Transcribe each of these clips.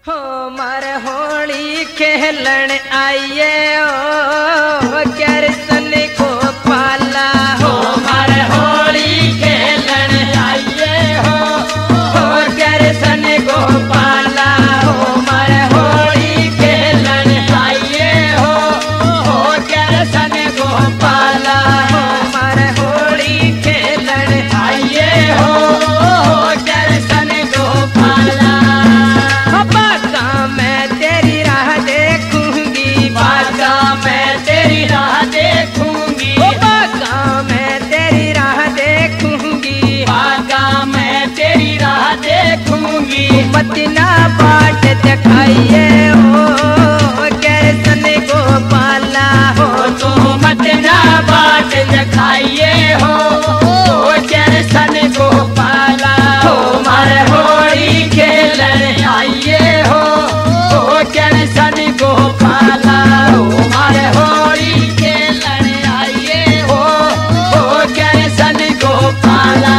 हो मार होली खेलन आइए ओ कर सन को पाला हो मार होली खेलन आइए हो कर सन को पाला हो मार होली खेलन आइए हो कर सन को पाला हो मार होली खेलन आइए हो कर सन को पाला मैं तेरी राह देखूंगी बागा मैं तेरी राह देखूंगी बागा मैं तेरी राह देखूंगी बागा मैं तेरी राह देखूंगी मत ना बाट दिखाइए हो कैसन गोपाला हो तो मत ना बाट दिखाइए हो कैसन गोपाला हो मार होली खेलन आइए हो सन गोपाला हो मार होली खेलन आइए हो सन गोपाला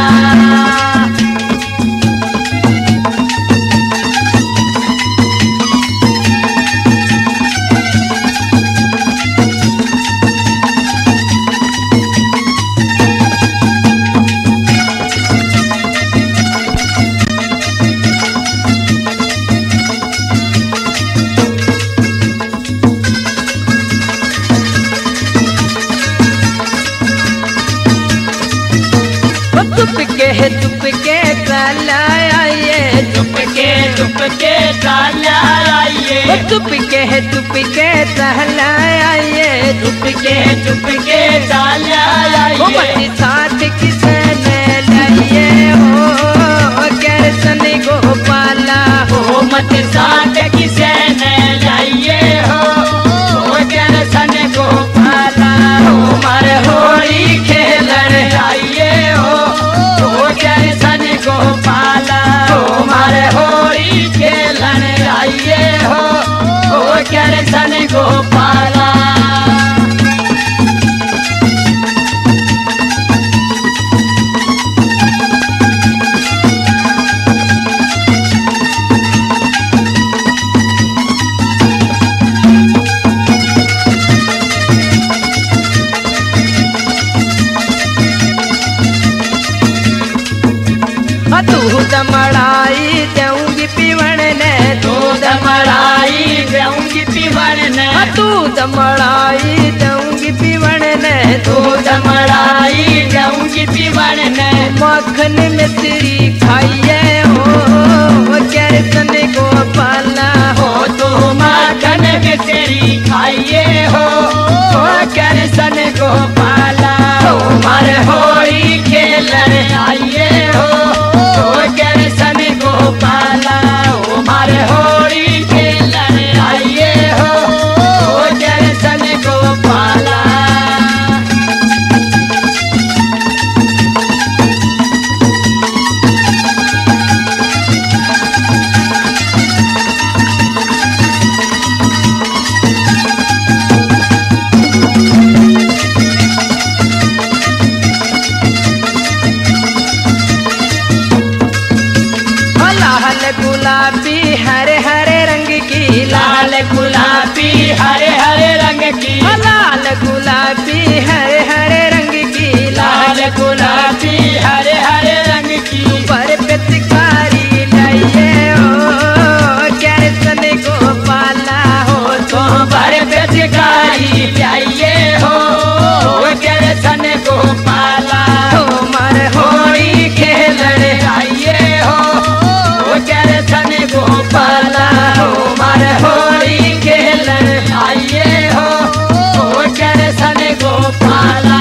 चुपके चाला आइए चुपके चाला आइए चुपके चाला आइए चुपके चाला आइए मत साथ किसे लाइए हो कैसन गोपाला हो मत साथ किसे लाइए हो कैसन गोपाला हो मार होली खेलन आइए हो सन गोपाला हो मार होली खेलन आइए हो सन गोपाला तू दमड़ाई जाऊंगी पीवन ने तू दमड़ाई जाऊंगी पीवन ने तू दमड़ाई जाऊंगी पीवन ने तू दमड़ाई जाऊंगी पीवन ने मक्खन मिश्री खाइए हो कैसन गोपाला हो तू मक्खन मिश्री खाइए हो कैसन गोपाला हो मार होली खेलन आइए हो सन गोपाला हो मार होली खेलन आइए हो सन गोपाला गुलाबी हरे हरे रंग की लाल गुलाबी हरे हरे रंग की लाल गुलाबी हरे हरे रंग की लाल गुलाबी हरे हरे रंग की पर पिचकारी लाइए हो कैसन गोपाला हो तो पर पिचकारी लाइए हो कैसन गोपाला हो मार होली खेलन आइए हो सन गोपाला हो मार होली खेलन आइए हो सन गोपाला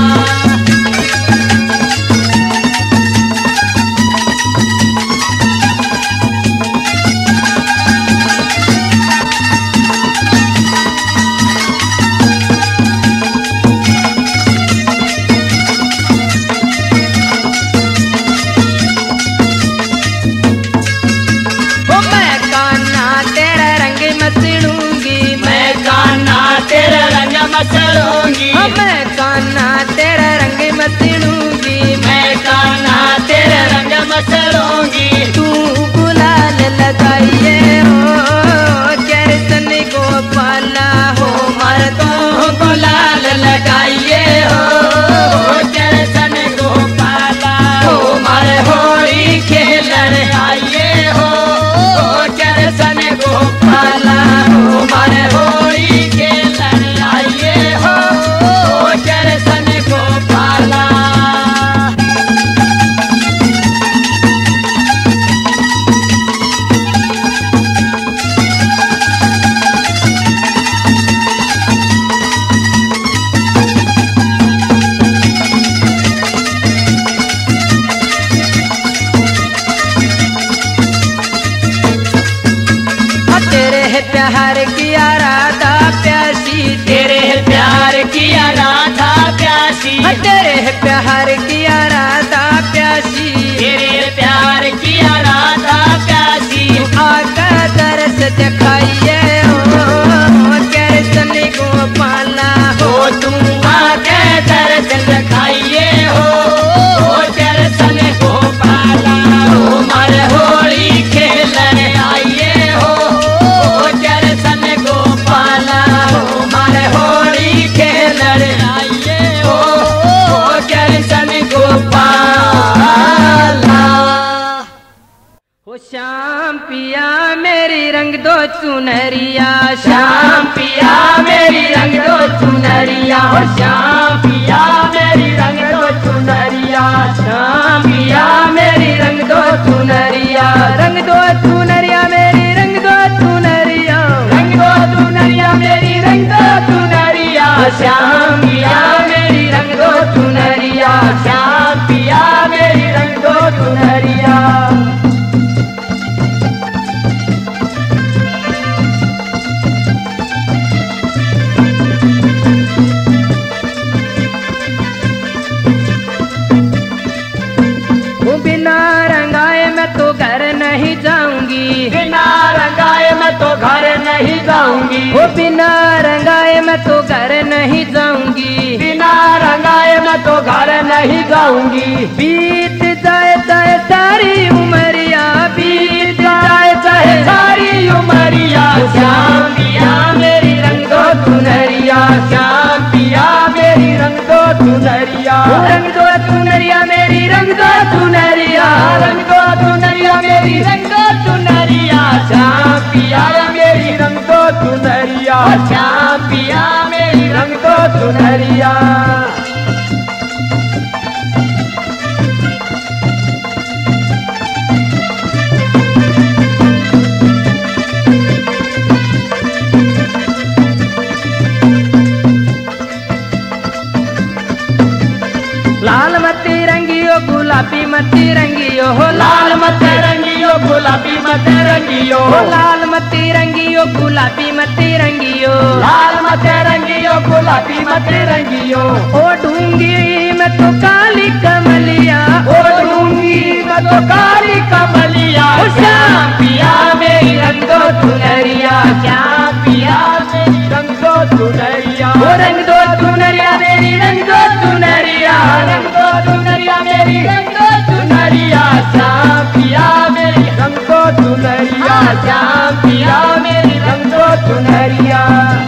मसलूंगी मैं कान्हा तेरा रंग मसलूंगी मैं कान्हा तेरा रंग मसलूंगी तू गुलाल लगाइए हो प्यार किया राधा प्यासी, तेरे प्यार किया राधा प्यासी, तेरे प्यार किया राधा प्यासी, तेरे प्यार किया राधा प्यासी। आकर दरस दिखाइए कृष्ण गोपाला हो तुम आके दर्शन दिखाइए हो कृष्ण गोपाला। हो मर होली खेलने आइए हो कृष्ण गोपाला। हो मर होली खेलने आइए हो कृष्ण गोपाला। हो श्याम पिया मेरी रंग दो चुनरिया, श्याम पिया मेरी रंग दो चुनरिया। हो श्याम पिया मेरी रंग दो चुनरिया। श्याम पिया मेरी रंग दो चुनरिया। रंग दो चुनरिया मेरी रंग दो चुनरिया, रंग दो चुनरिया मेरी रंग दो चुनरिया। श्याम पिया मेरी रंग दो चुनरिया। श्याम पिया मेरी रंग दो चुनरिया। बिना रंगाए मैं तो घर नहीं जाऊंगी, बिना रंगाए मैं तो घर नहीं जाऊंगी। वो बिना रंगाए मैं तो घर नहीं जाऊंगी, बिना रंगाए मैं तो घर नहीं जाऊंगी। बीत जाए चाहे सारी उमरिया, बीत जाए चाहे सारी उमरिया। श्याम पिया मेरी रंग दो चुनरिया। श्याम पिया मेरी रंग दो चुनरिया। रंग दो चुनरिया मेरी रंग दो चुनरिया, रंग दो चुनरिया मेरी रंग दो चुनरिया। श्याम पिया मेरी रंग दो चुनरिया। श्याम पिया मेरी रंग दो चुनरिया। लाल मती रंगियो गुलाबी मती रंगियो, हो लाल मत रंगियो गुलाबी मत रंगियो। लाल मती रंगियो गुलाबी मती रंगियो, लाल मत रंगियो गुलाबी मत रंगियो। ओ ढूंगी मैं तो काली कमलिया, ओ ढूंगी मैं तो काली कमलिया। श्याम पिया मेरी रंग दो चुनरिया। श्याम पिया मेरी रंग दो चुनरिया। ओ रंग दो चुनरिया मेरी रंग दो चुनरिया, रंग दो चुनरिया मेरी रंग दो चुनरिया। श्याम पिया मेरी रंग दो चुनरिया। श्याम पिया मेरी रंग दो चुनरिया।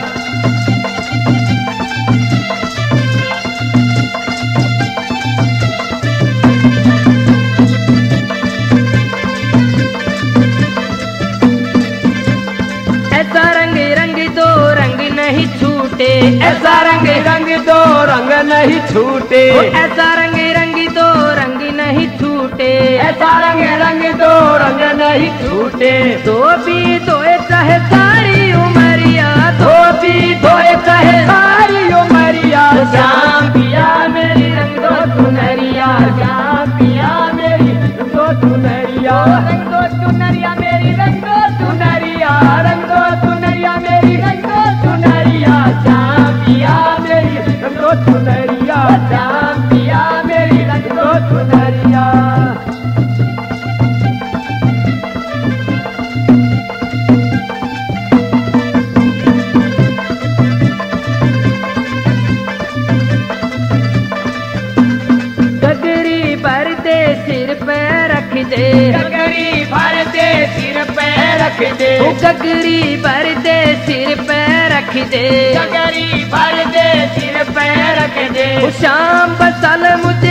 ऐसा रंग रंग दो रंग नहीं छूटे, ऐसा रंग रंग दो रंग नहीं छूटे। ऐसा रंग रंग दो रंग नहीं छूटे, ऐसा रंग रंग दो रंग नहीं छूटे। तो भी तो चाहे सारी उमरिया, धोती धोए चाहे सारी उमरिया। श्याम पिया मेरी रंग दो चुनरिया। श्याम पिया मेरी रंग दो चुनरिया। रंग दो चुनरिया मेरी रंग दो चुनरिया। रंग दो चुनरिया मेरी रंग दो चुनरिया। श्याम पिया मेरी रंग दो चुनरिया। श्याम पिया मेरी रंग दो चुनरिया। गगरी भर दे सिर पे रख दे, गगरी भर दे सिर पे रख दे। गगरी भर दे सिर पे रख दे, गगरी भर दे सिर पे रख दे। शाम बसल मुझ